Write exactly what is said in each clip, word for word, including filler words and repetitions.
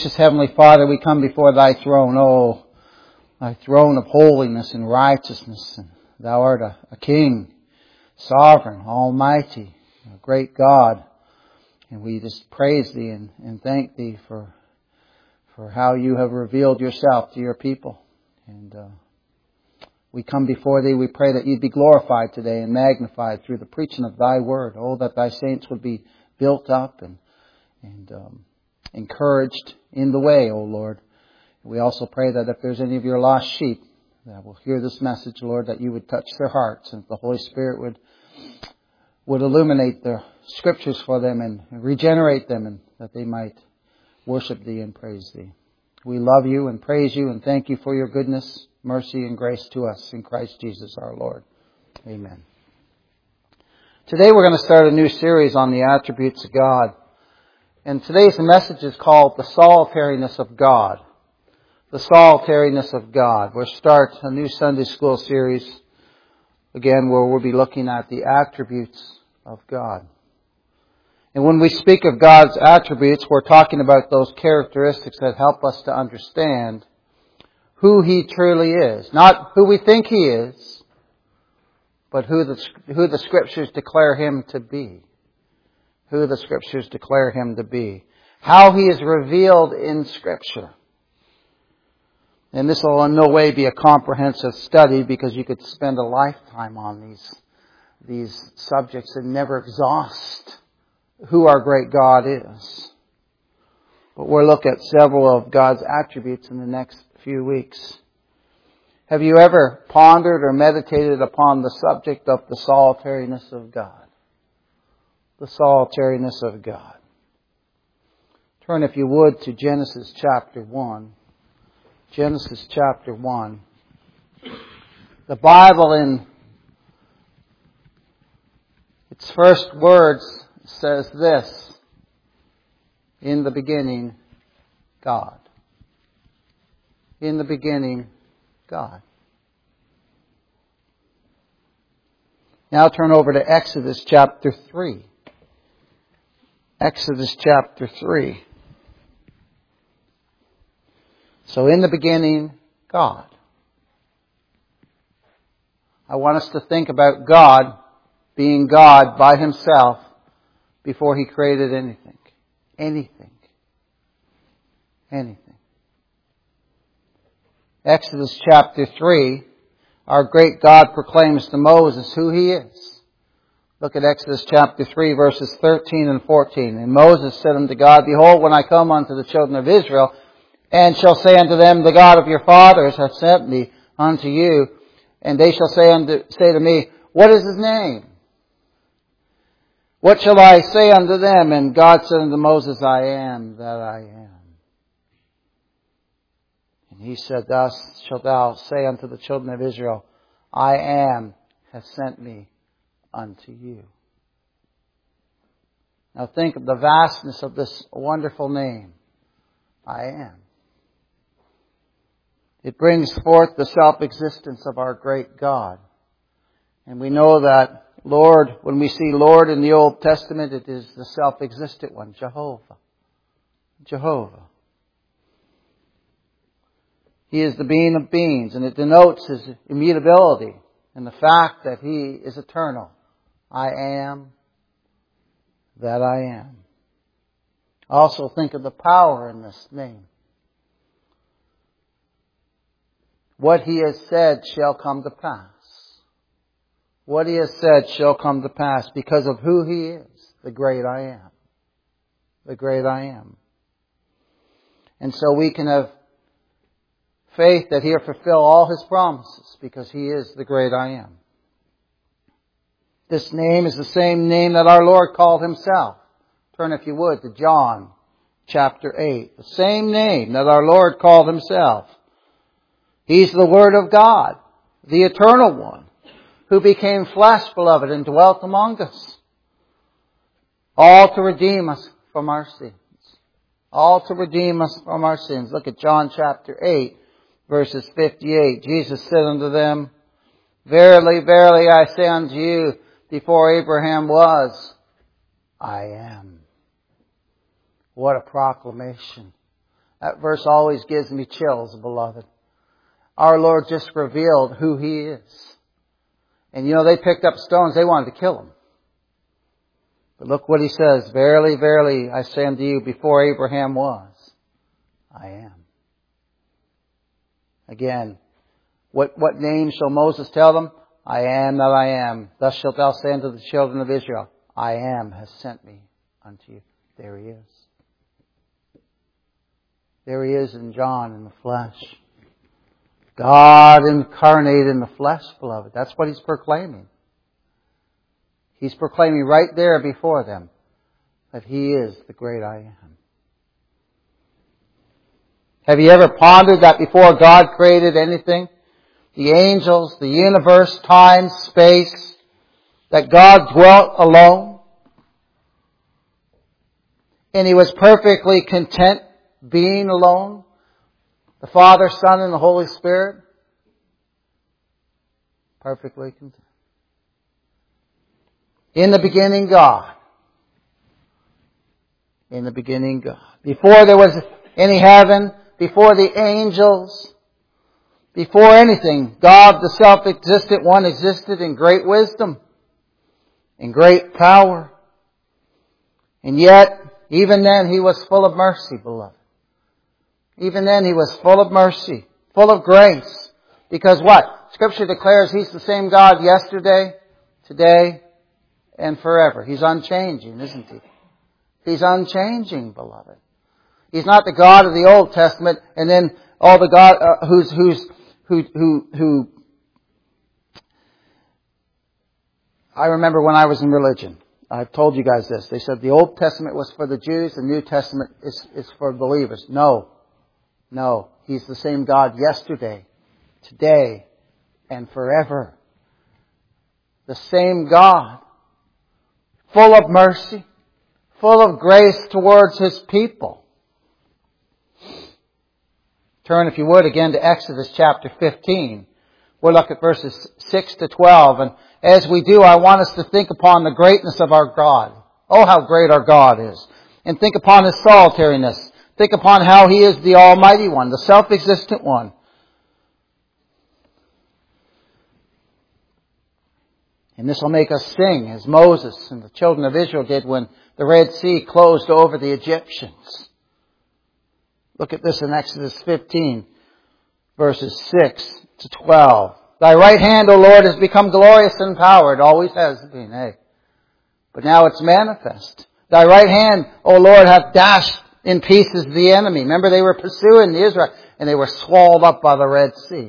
Gracious Heavenly Father, we come before Thy throne, oh, Thy throne of holiness and righteousness. And Thou art a, a King, sovereign, almighty, a great God. And we just praise Thee and, and thank Thee for, for how You have revealed Yourself to Your people. And uh, we come before Thee, we pray that You'd be glorified today and magnified through the preaching of Thy Word. Oh, that Thy saints would be built up and, and um, encouraged in the way, O Lord. We also pray that if there's any of Your lost sheep that will hear this message, Lord, that You would touch their hearts and the Holy Spirit would would illuminate the Scriptures for them and regenerate them, and that they might worship Thee and praise Thee. We love You and praise You and thank You for Your goodness, mercy, and grace to us in Christ Jesus our Lord. Amen. Today we're going to start a new series on the attributes of God. And today's message is called The Solitariness of God. The Solitariness of God. We'll start a new Sunday school series, again, where we'll be looking at the attributes of God. And when we speak of God's attributes, we're talking about those characteristics that help us to understand who He truly is. Not who we think He is, but who the, who the Scriptures declare Him to be. Who the Scriptures declare Him to be. How He is revealed in Scripture. And this will in no way be a comprehensive study, because you could spend a lifetime on these, these subjects and never exhaust who our great God is. But we'll look at several of God's attributes in the next few weeks. Have you ever pondered or meditated upon the subject of the solitariness of God? The solitariness of God. Turn, if you would, to Genesis chapter one. Genesis chapter one. The Bible in its first words says this: in the beginning, God. In the beginning, God. Now turn over to Exodus chapter three. Exodus chapter three. So in the beginning, God. I want us to think about God being God by Himself before He created anything. Anything. Anything. Exodus chapter three, our great God proclaims to Moses who He is. Look at Exodus chapter three, verses thirteen and fourteen. And Moses said unto God, Behold, when I come unto the children of Israel, and shall say unto them, The God of your fathers hath sent me unto you, and they shall say unto say to me, What is His name? What shall I say unto them? And God said unto Moses, I am that I am. And He said, Thus shalt thou say unto the children of Israel, I am hath sent me unto you. Now think of the vastness of this wonderful name. I am. It brings forth the self-existence of our great God. And we know that Lord, when we see Lord in the Old Testament, it is the self-existent one, Jehovah. Jehovah. He is the being of beings, and it denotes His immutability and the fact that He is eternal. I am that I am. Also think of the power in this name. What He has said shall come to pass. What He has said shall come to pass because of who He is, the great I am. The great I am. And so we can have faith that He'll fulfill all His promises because He is the great I am. This name is the same name that our Lord called Himself. Turn, if you would, to John chapter eight. The same name that our Lord called Himself. He's the Word of God, the Eternal One, who became flesh, beloved, and dwelt among us. All to redeem us from our sins. All to redeem us from our sins. Look at John chapter eight, verses fifty-eight. Jesus said unto them, Verily, verily, I say unto you, before Abraham was, I am. What a proclamation That verse always gives me chills, beloved. Our Lord just revealed who He is. And you know, they picked up stones. They wanted to kill Him. But look what He says. Verily, verily, I say unto you, before Abraham was, I am. Again, what, what name shall Moses tell them? I am that I am. Thus shalt thou say unto the children of Israel, I am has sent me unto you. There He is. There He is in John in the flesh. God incarnate in the flesh, beloved. That's what He's proclaiming. He's proclaiming right there before them that He is the great I am. Have you ever pondered that before God created anything? The angels, the universe, time, space, that God dwelt alone. And He was perfectly content being alone. The Father, Son, and the Holy Spirit. Perfectly content. In the beginning, God. In the beginning, God. Before there was any heaven, before the angels, before anything, God, the self-existent one, existed in great wisdom, in great power. And yet, even then, He was full of mercy, beloved. Even then, He was full of mercy, full of grace. Because what? Scripture declares He's the same God yesterday, today, and forever. He's unchanging, isn't He? He's unchanging, beloved. He's not the God of the Old Testament, and then all the God uh, who's who's who who who. I remember when I was in religion. I've told you guys this. They said the Old Testament was for the Jews, the New Testament is is for believers. No, no. He's the same God yesterday, today, and forever. The same God, full of mercy, full of grace towards His people. Turn, if you would, again to Exodus chapter fifteen. We'll look at verses six to twelve. And as we do, I want us to think upon the greatness of our God. Oh, how great our God is. And think upon His solitariness. Think upon how He is the Almighty One, the self-existent one. And this will make us sing as Moses and the children of Israel did when the Red Sea closed over the Egyptians. Look at this in Exodus fifteen, verses six to twelve. Thy right hand, O Lord, has become glorious in power. It always has been, eh? But now it's manifest. Thy right hand, O Lord, hath dashed in pieces the enemy. Remember, they were pursuing the Israel, and they were swallowed up by the Red Sea.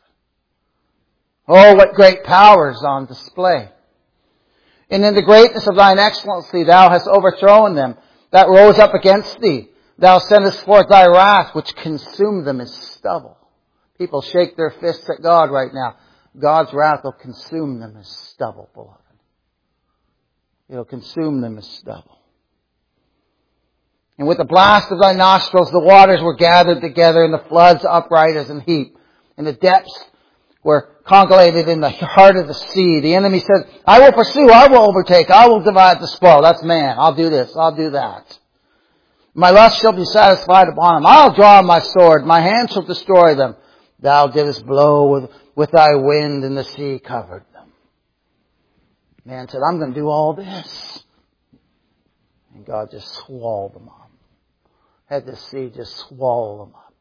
Oh, what great power is on display. And in the greatness of thine excellency, thou hast overthrown them that rose up against thee. Thou sendest forth thy wrath, which consumed them as stubble. People shake their fists at God right now. God's wrath will consume them as stubble, beloved. It'll consume them as stubble. And with the blast of thy nostrils, the waters were gathered together, and the floods upright as an heap. And the depths were congregated in the heart of the sea. The enemy said, I will pursue, I will overtake, I will divide the spoil. That's man. I'll do this, I'll do that. My lust shall be satisfied upon them. I'll draw my sword. My hand shall destroy them. Thou didst blow with, with thy wind, and the sea covered them. Man said, I'm going to do all this. And God just swallowed them up. Had the sea just swallow them up.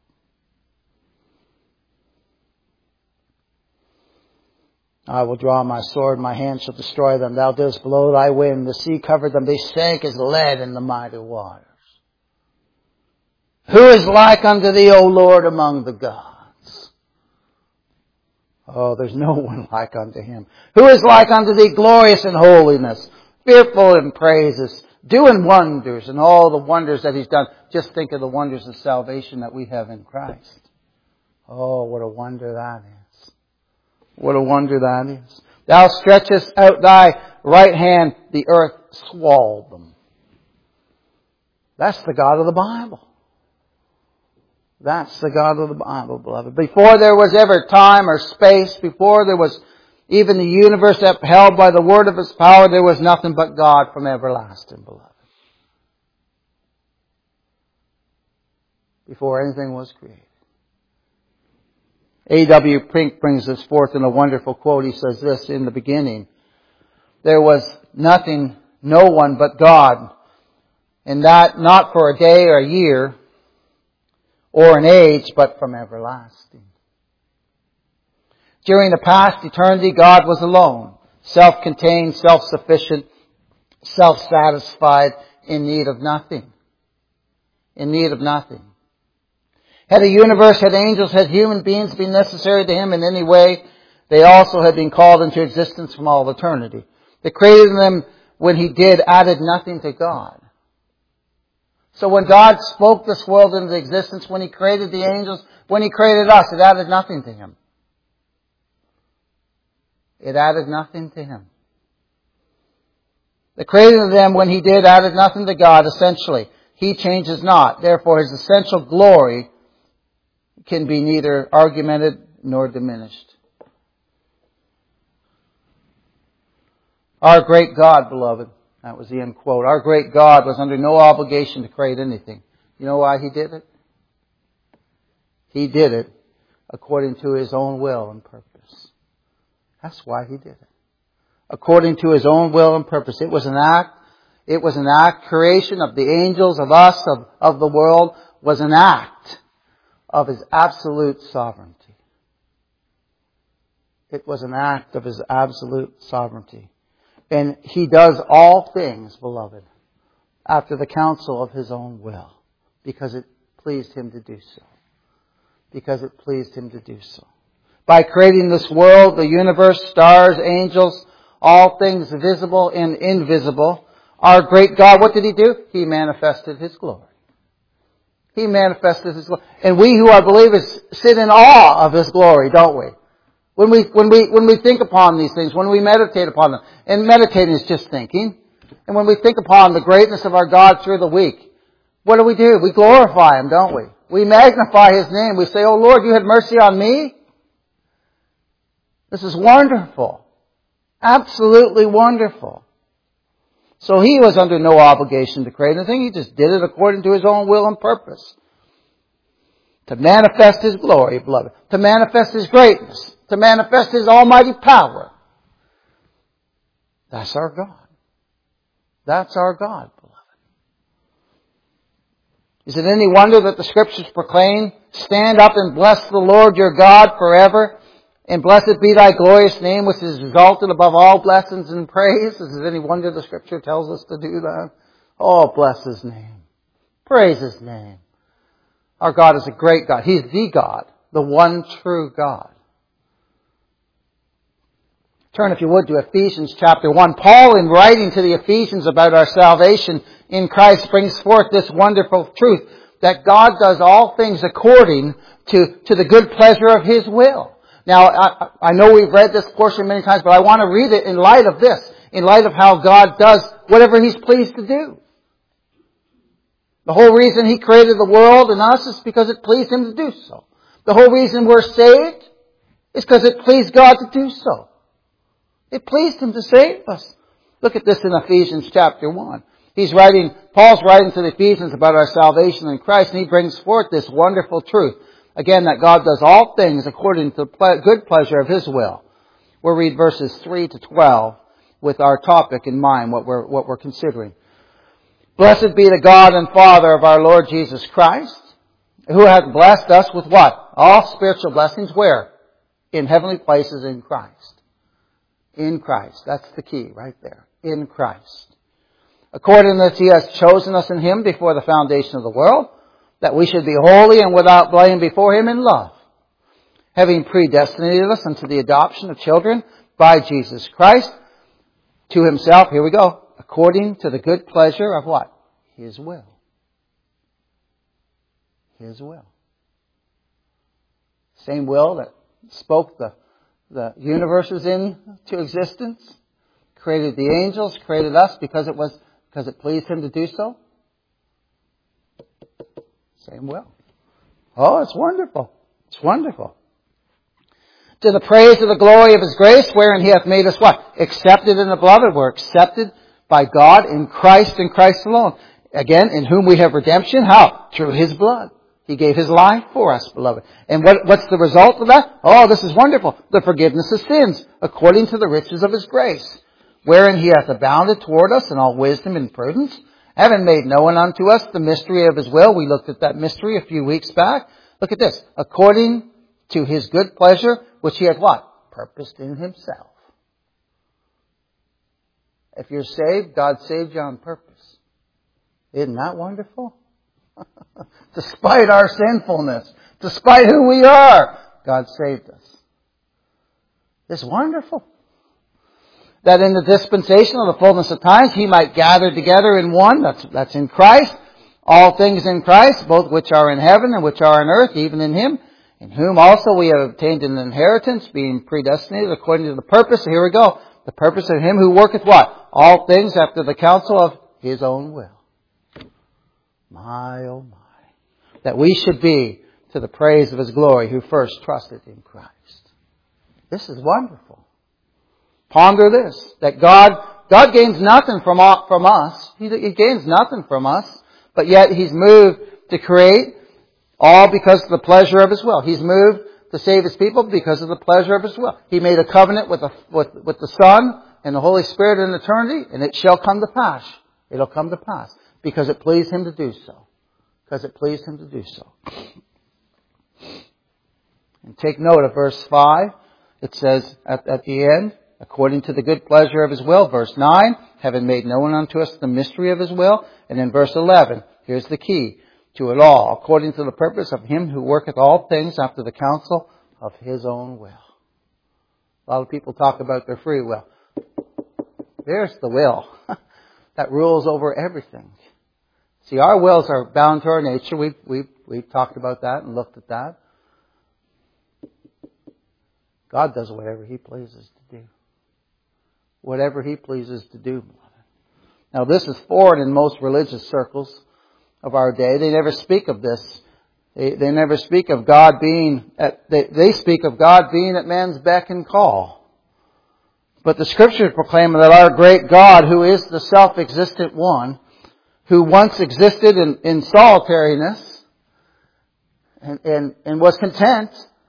I will draw my sword. My hand shall destroy them. Thou didst blow thy wind. The sea covered them. They sank as lead in the mighty waters. Who is like unto thee, O Lord, among the gods? Oh, there's no one like unto Him. Who is like unto thee, glorious in holiness, fearful in praises, doing wonders, and all the wonders that He's done. Just think of the wonders of salvation that we have in Christ. Oh, what a wonder that is. What a wonder that is. Thou stretchest out thy right hand, the earth swallowed them. That's the God of the Bible. That's the God of the Bible, beloved. Before there was ever time or space, before there was even the universe upheld by the word of His power, there was nothing but God from everlasting, beloved. before anything was created. A W Pink brings this forth in a wonderful quote. He says this, in the beginning, there was nothing, no one but God, and that not for a day or a year or an age, but from everlasting. During the past eternity, God was alone, self-contained, self-sufficient, self-satisfied, in need of nothing. In need of nothing. Had the universe, had angels, had human beings been necessary to Him in any way, they also had been called into existence from all eternity. The creating them when He did added nothing to God. So when God spoke this world into existence, when He created the angels, when He created us, it added nothing to Him. It added nothing to Him. The creating of them when He did added nothing to God, essentially. He changes not. Therefore, His essential glory can be neither augmented nor diminished. Our great God, beloved, that was the end quote. Our great God was under no obligation to create anything. You know why He did it? He did it according to His own will and purpose. That's why He did it. According to His own will and purpose. It was an act. It was an act. Creation of the angels, of us, of, of the world, was an act of His absolute sovereignty. It was an act of His absolute sovereignty. And He does all things, beloved, after the counsel of His own will. Because it pleased Him to do so. Because it pleased Him to do so. By creating this world, the universe, stars, angels, all things visible and invisible, our great God, what did He do? He manifested His glory. He manifested His glory. And we who are believers sit in awe of His glory, don't we? When we, when we, when we think upon these things, when we meditate upon them. And meditating is just thinking. And when we think upon the greatness of our God through the week, what do we do? We glorify Him, don't we? We magnify His name. We say, "Oh Lord, You had mercy on me." This is wonderful. Absolutely wonderful. So He was under no obligation to create anything. He just did it according to His own will and purpose. To manifest His glory, beloved. To manifest His greatness. To manifest His almighty power. That's our God. That's our God, beloved. Is it any wonder that the Scriptures proclaim, "Stand up and bless the Lord your God forever, and blessed be Thy glorious name, which is exalted above all blessings and praise"? Is it any wonder the Scripture tells us to do that? Oh, bless His name. Praise His name. Our God is a great God. He's the God, the one true God. Turn, if you would, to Ephesians chapter one. Paul, in writing to the Ephesians about our salvation in Christ, brings forth this wonderful truth that God does all things according to, to the good pleasure of His will. Now, I, I know we've read this portion many times, but I want to read it in light of this, in light of how God does whatever He's pleased to do. The whole reason He created the world and us is because it pleased Him to do so. The whole reason we're saved is because it pleased God to do so. It pleased Him to save us. Look at this in Ephesians chapter one. He's writing, Paul's writing to the Ephesians about our salvation in Christ, and he brings forth this wonderful truth. Again, that God does all things according to the good pleasure of His will. We'll read verses three to twelve with our topic in mind, what we're, what we're considering. "Blessed be the God and Father of our Lord Jesus Christ, who hath blessed us with" what? All spiritual blessings. Where? In heavenly places in Christ. In Christ. That's the key right there. In Christ. "According as He has chosen us in Him before the foundation of the world, that we should be holy and without blame before Him in love, having predestinated us unto the adoption of children by Jesus Christ to Himself," here we go, "according to the good pleasure of" what? His will. His will. Same will that spoke the, the universes into existence, created the angels, created us because it was because it pleased Him to do so. Same will. Oh, it's wonderful. It's wonderful. "To the praise of the glory of His grace, wherein He hath made us" what? Accepted in the beloved. We're accepted by God in Christ and Christ alone. Again, in whom we have redemption. How? Through His blood. He gave His life for us, beloved. And what, what's the result of that? Oh, this is wonderful. The forgiveness of sins, according to the riches of His grace, wherein He hath abounded toward us in all wisdom and prudence, having made known unto us the mystery of His will. We looked at that mystery a few weeks back. Look at this. According to His good pleasure, which He hath what? Purposed in Himself. If you're saved, God saved you on purpose. Isn't that wonderful? Despite our sinfulness, despite who we are, God saved us. It's wonderful. That in the dispensation of the fullness of times, He might gather together in one, that's, that's in Christ, all things in Christ, both which are in heaven and which are on earth, even in Him, in whom also we have obtained an inheritance, being predestinated according to the purpose, here we go, the purpose of Him who worketh what? All things after the counsel of His own will. My, oh my. That we should be to the praise of His glory who first trusted in Christ. This is wonderful. Ponder this, that God, God gains nothing from, from us. He, he gains nothing from us, but yet He's moved to create all because of the pleasure of His will. He's moved to save His people because of the pleasure of His will. He made a covenant with the, with, with the Son and the Holy Spirit in eternity, and it shall come to pass. It'll come to pass. Because it pleased Him to do so. Because it pleased Him to do so. And take note of verse five. It says at, at the end, according to the good pleasure of His will. Verse nine, having made known unto us the mystery of His will. And in verse eleven, here's the key to it all. According to the purpose of Him who worketh all things after the counsel of His own will. A lot of people talk about their free will. There's the will that rules over everything. See, our wills are bound to our nature. We've, we've, we've talked about that and looked at that. God does whatever He pleases to do. Whatever He pleases to do, beloved. Now, this is foreign in most religious circles of our day. They never speak of this. They, they never speak of God being at, they, they speak of God being at man's beck and call. But the Scriptures proclaim that our great God, who is the self-existent one, who once existed in, in solitariness and, and, and was content,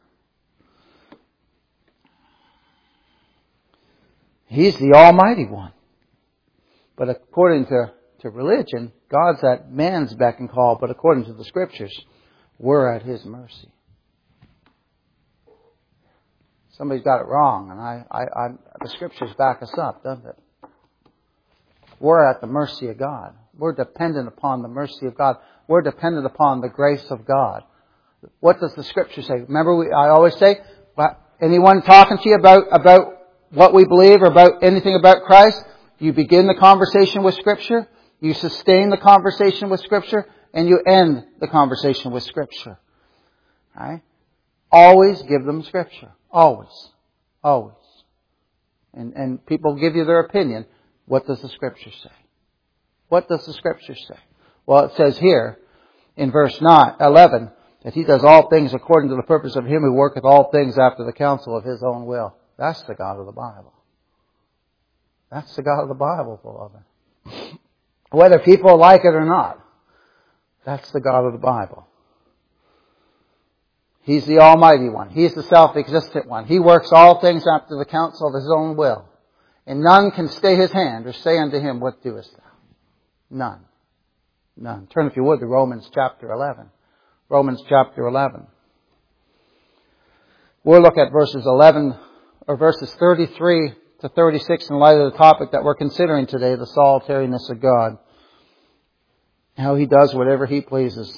He's the Almighty One. But according to, to religion, God's at man's beck and call, but according to the Scriptures, we're at His mercy. Somebody's got it wrong, and I, I, I, the Scriptures back us up, doesn't it? We're at the mercy of God. We're dependent upon the mercy of God. We're dependent upon the grace of God. What does the Scripture say? Remember, we, I always say, anyone talking to you about, about what we believe or about anything about Christ, you begin the conversation with Scripture, you sustain the conversation with Scripture, and you end the conversation with Scripture. Right? Always give them Scripture. Always. Always. And, and people give you their opinion. What does the Scripture say? What does the Scripture say? Well, it says here in verse nine, eleven that He does all things according to the purpose of Him who worketh all things after the counsel of His own will. That's the God of the Bible. That's the God of the Bible, beloved. Whether people like it or not, that's the God of the Bible. He's the Almighty One. He's the self-existent One. He works all things after the counsel of His own will. And none can stay His hand or say unto Him, what doest thou? None. None. Turn, if you would, to Romans chapter eleven. Romans chapter eleven. We'll look at verses eleven, or verses thirty-three to thirty-six in light of the topic that we're considering today, the solitariness of God. How He does whatever He pleases.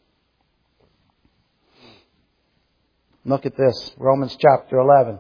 Look at this, Romans chapter eleven.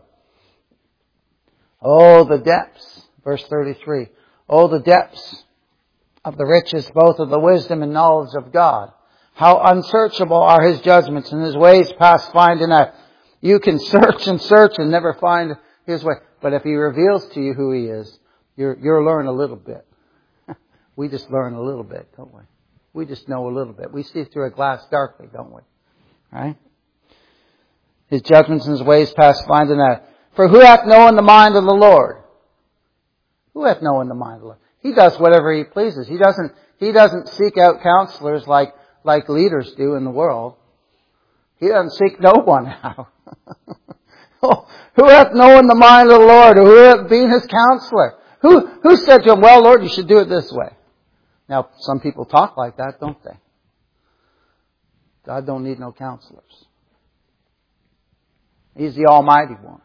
Oh, the depths, verse thirty-three. Oh, the depths of the riches, both of the wisdom and knowledge of God. How unsearchable are His judgments and His ways past finding out. You can search and search and never find His way. But if He reveals to you who He is, you're, you'll learn a little bit. We just learn a little bit, don't we? We just know a little bit. We see through a glass darkly, don't we? Right? His judgments and His ways past finding out. For who hath known the mind of the Lord? Who hath known the mind of the Lord? He does whatever He pleases. He doesn't, He doesn't seek out counselors like, like leaders do in the world. He doesn't seek no one out. Who hath known the mind of the Lord, or who hath been his counselor? Who, who said to him, well, Lord, you should do it this way? Now, some people talk like that, don't they? God don't need no counselors. He's the Almighty One.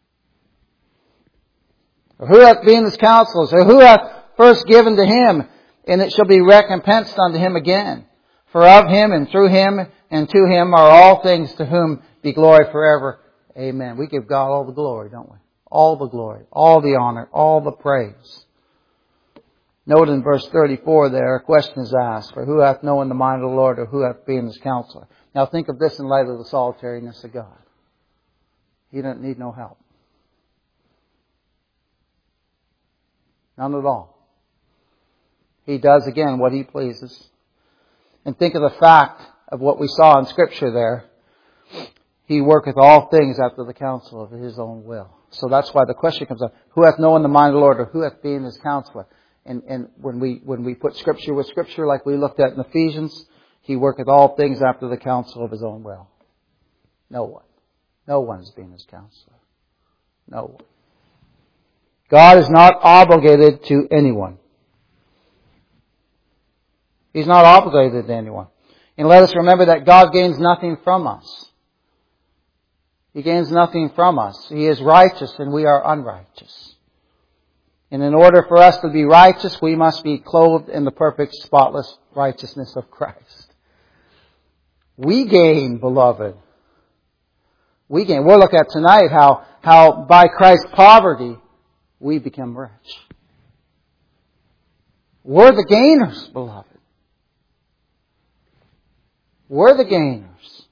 Or who hath been his counselors? Or who hath first given to him, and it shall be recompensed unto him again? For of him, and through him, and to him are all things, to whom be glory forever. Amen. We give God all the glory, don't we? All the glory, all the honor, all the praise. Note in verse thirty-four there, a question is asked, for who hath known the mind of the Lord, or who hath been his counselor? Now think of this in light of the solitariness of God. He doesn't need no help. None at all. He does, again, what He pleases. And think of the fact of what we saw in Scripture there. He worketh all things after the counsel of His own will. So that's why the question comes up, who hath known the mind of the Lord, or who hath been His counselor? And, and when we when we put Scripture with Scripture, like we looked at in Ephesians, He worketh all things after the counsel of His own will. No one. No one has been His counselor. No one. God is not obligated to anyone. He's not obligated to anyone. And let us remember that God gains nothing from us. He gains nothing from us. He is righteous and we are unrighteous. And in order for us to be righteous, we must be clothed in the perfect, spotless righteousness of Christ. We gain, beloved. We gain. We'll look at tonight how, how by Christ's poverty, we become rich. We're the gainers, beloved. We're the gainers.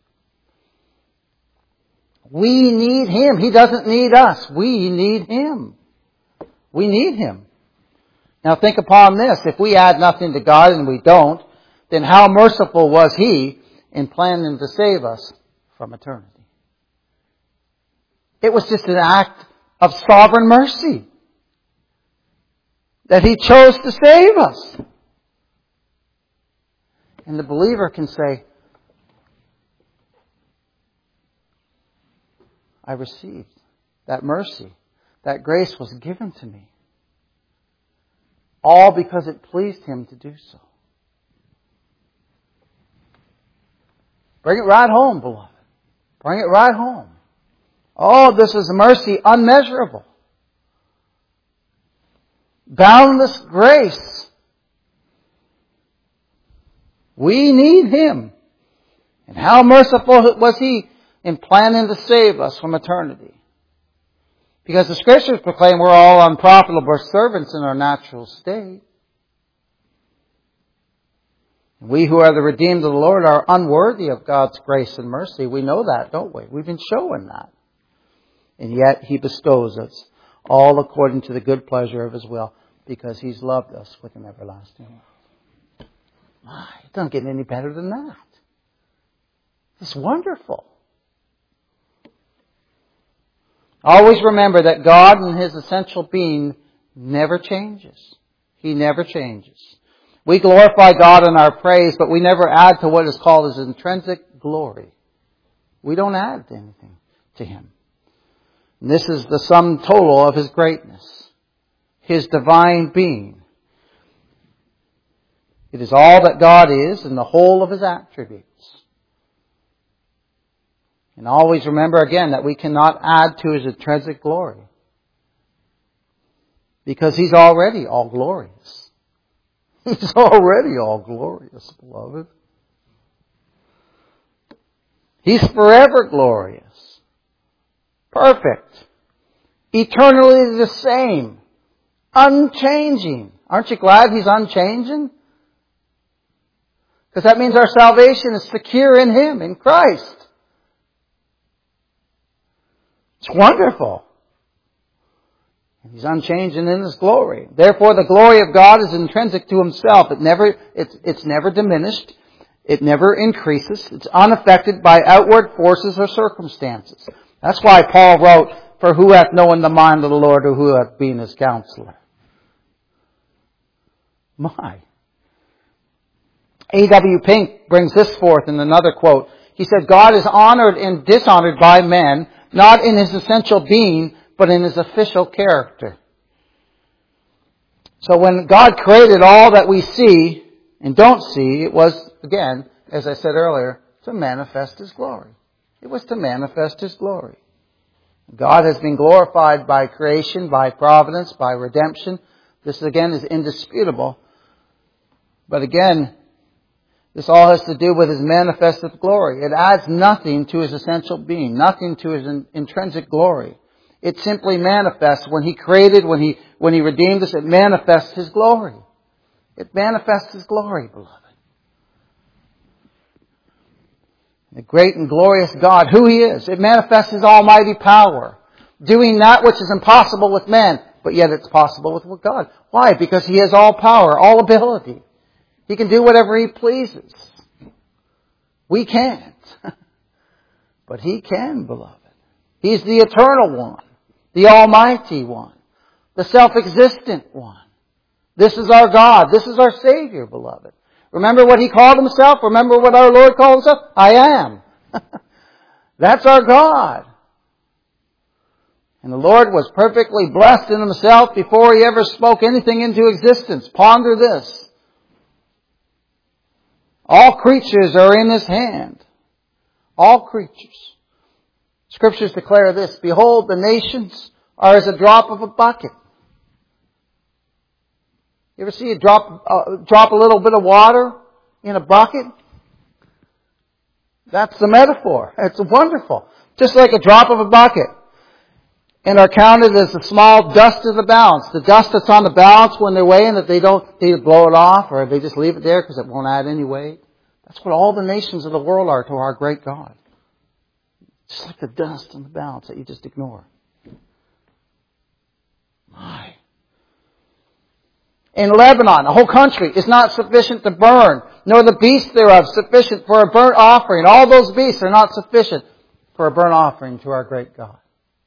We need Him. He doesn't need us. We need Him. We need Him. Now think upon this. If we add nothing to God, and we don't, then how merciful was He in planning to save us from eternity? It was just an act of sovereign mercy that He chose to save us. And the believer can say, I received that mercy. That grace was given to me. All because it pleased Him to do so. Bring it right home, beloved. Bring it right home. Oh, this is mercy unmeasurable. Boundless grace. We need Him. And how merciful was He in planning to save us from eternity. Because the Scriptures proclaim we're all unprofitable servants in our natural state. We who are the redeemed of the Lord are unworthy of God's grace and mercy. We know that, don't we? We've been showing that. And yet He bestows us all according to the good pleasure of His will, because He's loved us with an everlasting love. My, it doesn't get any better than that. It's wonderful. Always remember that God in His essential being never changes. He never changes. We glorify God in our praise, but we never add to what is called His intrinsic glory. We don't add anything to Him. And this is the sum total of His greatness, His divine being. It is all that God is and the whole of His attributes. And always remember again that we cannot add to His intrinsic glory. Because He's already all glorious. He's already all glorious, beloved. He's forever glorious. Perfect. Eternally the same. Unchanging. Aren't you glad He's unchanging? Because that means our salvation is secure in Him, in Christ. It's wonderful. He's unchanging in His glory. Therefore, the glory of God is intrinsic to Himself. It never, it's, it's never diminished. It never increases. It's unaffected by outward forces or circumstances. That's why Paul wrote, for who hath known the mind of the Lord, or who hath been His counselor? My. A W Pink brings this forth in another quote. He said God is honored and dishonored by men, not in His essential being, but in His official character. So when God created all that we see and don't see, it was, again, as I said earlier, to manifest His glory. It was to manifest His glory. God has been glorified by creation, by providence, by redemption. This, again, is indisputable. But again, this all has to do with His manifested glory. It adds nothing to His essential being, nothing to His in, intrinsic glory. It simply manifests when He created, when He when He redeemed us, it manifests His glory. It manifests His glory, beloved. The great and glorious God, who He is. It manifests His almighty power, doing that which is impossible with man, but yet it's possible with God. Why? Because He has all power, all ability. He can do whatever He pleases. We can't. But He can, beloved. He's the eternal one, the almighty one, the self-existent one. This is our God. This is our Savior, beloved. Remember what He called Himself? Remember what our Lord called Himself? I am. That's our God. And the Lord was perfectly blessed in Himself before He ever spoke anything into existence. Ponder this. All creatures are in His hand. All creatures. Scriptures declare this. Behold, the nations are as a drop of a bucket. You ever see a drop, uh, drop a little bit of water in a bucket? That's the metaphor. It's wonderful. Just like a drop of a bucket. And are counted as the small dust of the balance. The dust that's on the balance when they're weighing, that they don't either blow it off or they just leave it there because it won't add any weight. That's what all the nations of the world are to our great God. Just like the dust on the balance that you just ignore. My. In Lebanon, the whole country is not sufficient to burn, nor the beasts thereof sufficient for a burnt offering. All those beasts are not sufficient for a burnt offering to our great God.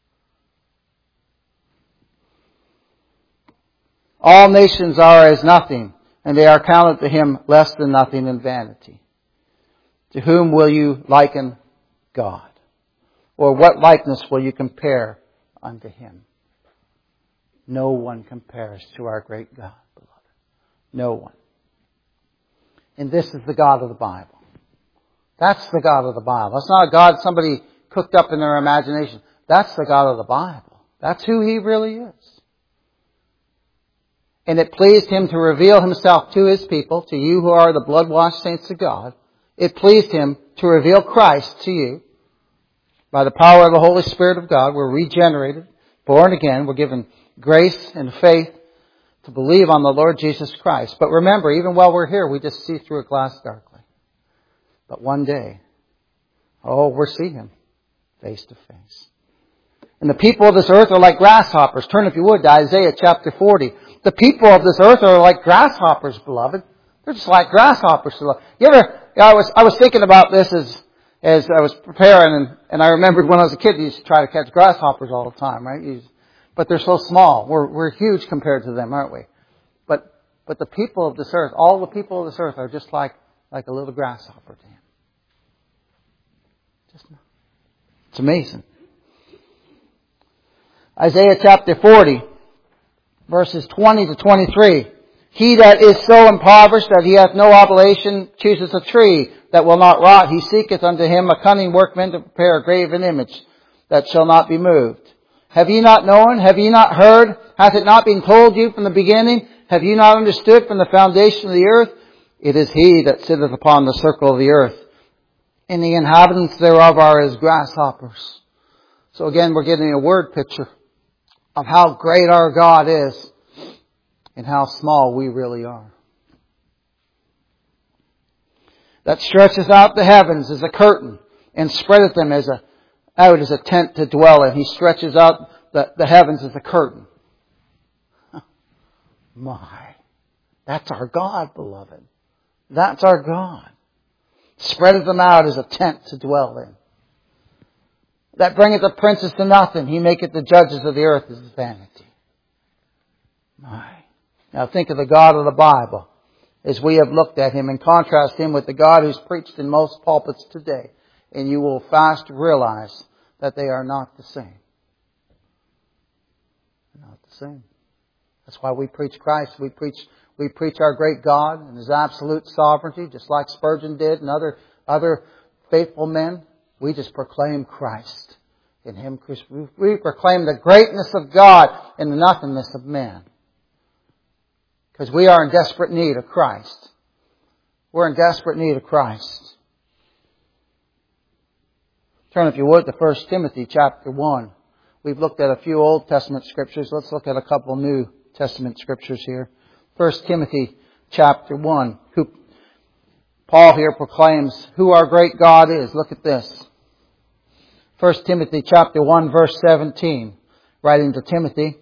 All nations are as nothing, and they are counted to Him less than nothing in vanity. To whom will you liken God? Or what likeness will you compare unto Him? No one compares to our great God, beloved. No one. And this is the God of the Bible. That's the God of the Bible. That's not a God somebody cooked up in their imagination. That's the God of the Bible. That's who He really is. And it pleased Him to reveal Himself to His people, to you who are the blood-washed saints of God. It pleased Him to reveal Christ to you. By the power of the Holy Spirit of God, we're regenerated, born again. We're given grace and faith to believe on the Lord Jesus Christ. But remember, even while we're here, we just see through a glass darkly. But one day, oh, we'll see Him face to face. And the people of this earth are like grasshoppers. Turn, if you would, to Isaiah chapter forty. The people of this earth are like grasshoppers, beloved. They're just like grasshoppers. You ever, I was, I was thinking about this as, as I was preparing, and, and I remembered when I was a kid, you used to try to catch grasshoppers all the time, right? You, but they're so small. We're, we're huge compared to them, aren't we? But, but the people of this earth, all the people of this earth are just like, like a little grasshopper to Him. Just, it's amazing. Isaiah chapter forty, verses twenty to twenty-three. He that is so impoverished that he hath no oblation chooseth a tree that will not rot. He seeketh unto him a cunning workman to prepare a graven image that shall not be moved. Have ye not known? Have ye not heard? Hath it not been told you from the beginning? Have you not understood from the foundation of the earth? It is He that sitteth upon the circle of the earth, and the inhabitants thereof are as grasshoppers. So again, we're getting a word picture of how great our God is and how small we really are. That stretches out the heavens as a curtain and spreadeth them as a out as a tent to dwell in. He stretches out the, the heavens as a curtain. My, that's our God, beloved. That's our God. Spreadeth them out as a tent to dwell in. That bringeth the princes to nothing. He maketh the judges of the earth as vanity. My. Now think of the God of the Bible as we have looked at Him and contrast Him with the God who's preached in most pulpits today. and you will fast realize that they are not the same. They're not the same. That's why we preach Christ. We preach we preach our great God and His absolute sovereignty, just like Spurgeon did and other other faithful men. We just proclaim Christ in Him. We proclaim the greatness of God and the nothingness of man. Because we are in desperate need of Christ. We're in desperate need of Christ. Turn, if you would, to First Timothy chapter one. We've looked at a few Old Testament scriptures. Let's look at a couple New Testament scriptures here. First Timothy chapter one. Who, Paul here proclaims who our great God is. Look at this. First Timothy chapter one, verse seventeen. Writing to Timothy.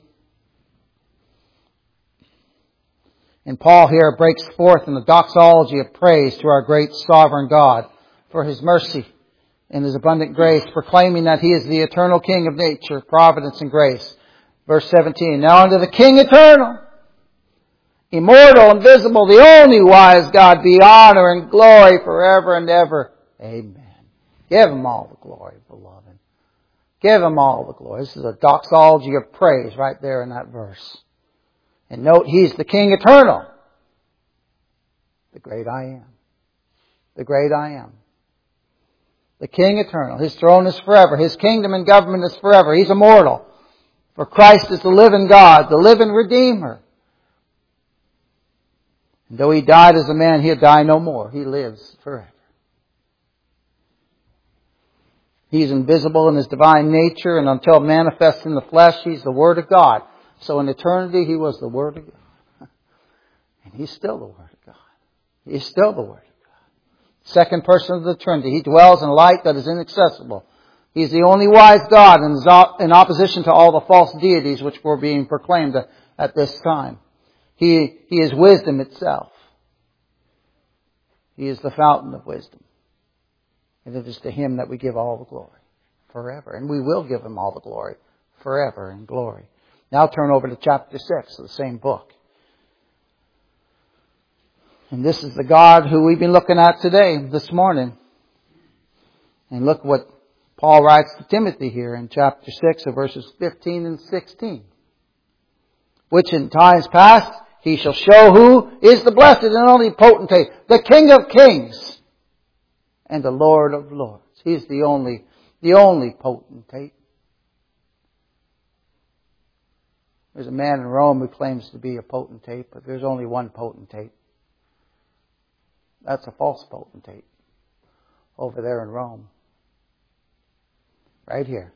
And Paul here breaks forth in the doxology of praise to our great sovereign God for His mercy and His abundant grace, proclaiming that He is the eternal King of nature, providence, and grace. Verse seventeen, now unto the King eternal, immortal, invisible, the only wise God, be honor and glory forever and ever. Amen. Give Him all the glory, beloved. Give Him all the glory. This is a doxology of praise right there in that verse. And note, He's the King eternal. The great I am. The great I am. The King eternal. His throne is forever. His kingdom and government is forever. He's immortal. For Christ is the living God, the living Redeemer. And though He died as a man, He'll die no more. He lives forever. He's invisible in His divine nature, and until manifest in the flesh, He's the Word of God. So in eternity, He was the Word of God. And He's still the Word of God. He's still the Word of God. Second person of the Trinity. He dwells in light that is inaccessible. He's the only wise God in opposition to all the false deities which were being proclaimed at this time. He, he is wisdom itself. He is the fountain of wisdom. And it is to Him that we give all the glory forever. And we will give Him all the glory forever in glory. Now turn over to chapter six of the same book. And this is the God who we've been looking at today, this morning. And look what Paul writes to Timothy here in chapter six of verses fifteen and sixteen. Which in times past He shall show who is the blessed and only potentate, the King of kings and the Lord of lords. He's the only, the only potentate. There's a man in Rome who claims to be a potentate, but there's only one potentate. That's a false potentate over there in Rome. Right here.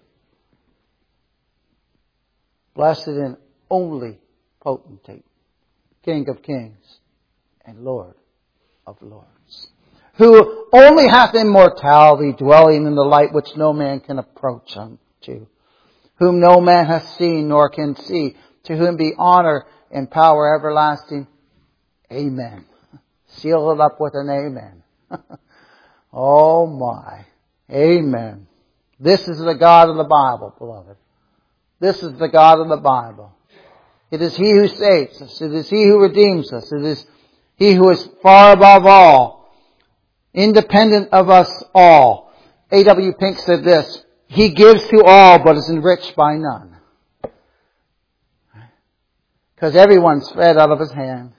Blessed and only potentate, King of kings and Lord of lords, who only hath immortality, dwelling in the light which no man can approach unto, whom no man hath seen nor can see, to whom be honor and power everlasting. Amen. Seal it up with an amen. Oh my. Amen. This is the God of the Bible, beloved. This is the God of the Bible. It is He who saves us. It is He who redeems us. It is He who is far above all, independent of us all. A W Pink said this, He gives to all but is enriched by none. Because everyone's fed out of His hand.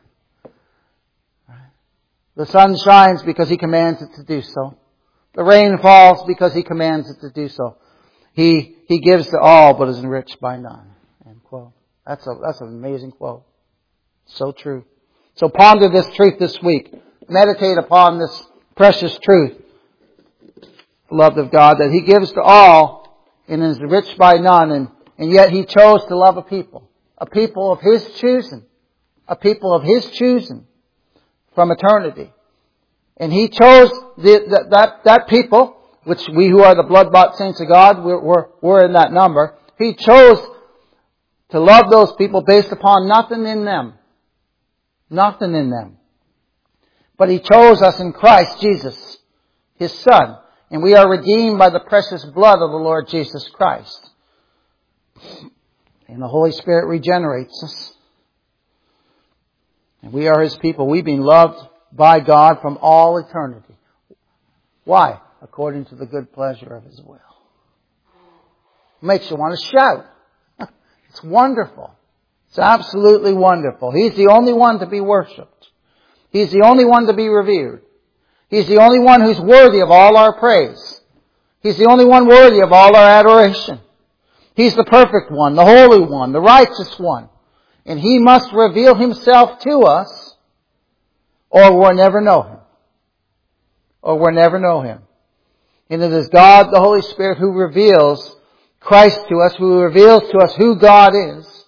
The sun shines because He commands it to do so. The rain falls because He commands it to do so. He, he gives to all but is enriched by none. End quote. That's a, that's an amazing quote. So true. So ponder this truth this week. Meditate upon this precious truth, beloved of God, that He gives to all and is enriched by none, and, and yet He chose to love a people. A people of His choosing. A people of His choosing from eternity. And He chose the, the, that, that people, which we who are the blood-bought saints of God, we're, we're, we're in that number. He chose to love those people based upon nothing in them. Nothing in them. But He chose us in Christ Jesus, His Son. And we are redeemed by the precious blood of the Lord Jesus Christ. And the Holy Spirit regenerates us. And we are His people. We've been loved by God from all eternity. Why? according to the good pleasure of His will. Makes you want to shout. It's wonderful. It's absolutely wonderful. He's the only one to be worshipped. He's the only one to be revered. He's the only one who's worthy of all our praise. He's the only one worthy of all our adoration. He's the perfect one, the holy one, the righteous one. And He must reveal Himself to us, or we'll never know Him. Or we'll never know Him. And it is God, the Holy Spirit, who reveals Christ to us, who reveals to us who God is,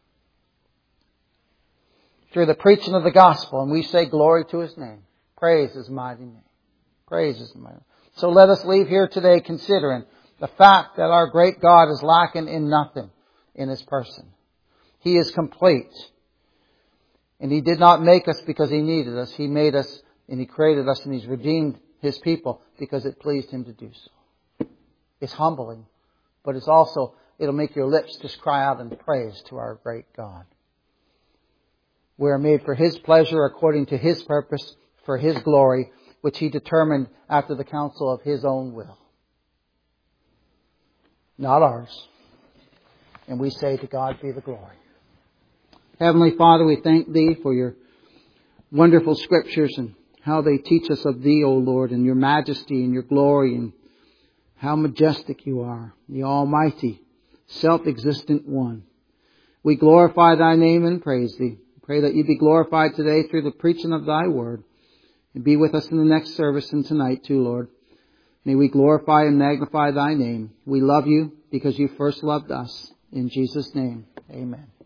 through the preaching of the gospel. And we say glory to His name. Praise His mighty name. Praise His mighty name. So let us leave here today considering the fact that our great God is lacking in nothing in His person. He is complete. And He did not make us because He needed us. He made us and He created us and He's redeemed His people because it pleased Him to do so. It's humbling, but it's also, it'll make your lips just cry out in praise to our great God. We are made for His pleasure according to His purpose, for His glory, which He determined after the counsel of His own will. Not ours. And we say, to God be the glory. Heavenly Father, we thank Thee for Your wonderful Scriptures and how they teach us of Thee, O Lord, and Your majesty and Your glory, and how majestic You are, the Almighty, self-existent One. We glorify Thy name and praise Thee. Pray that You be glorified today through the preaching of Thy word. And be with us in the next service and tonight too, Lord. May we glorify and magnify Thy name. We love You because You first loved us. In Jesus' name, amen.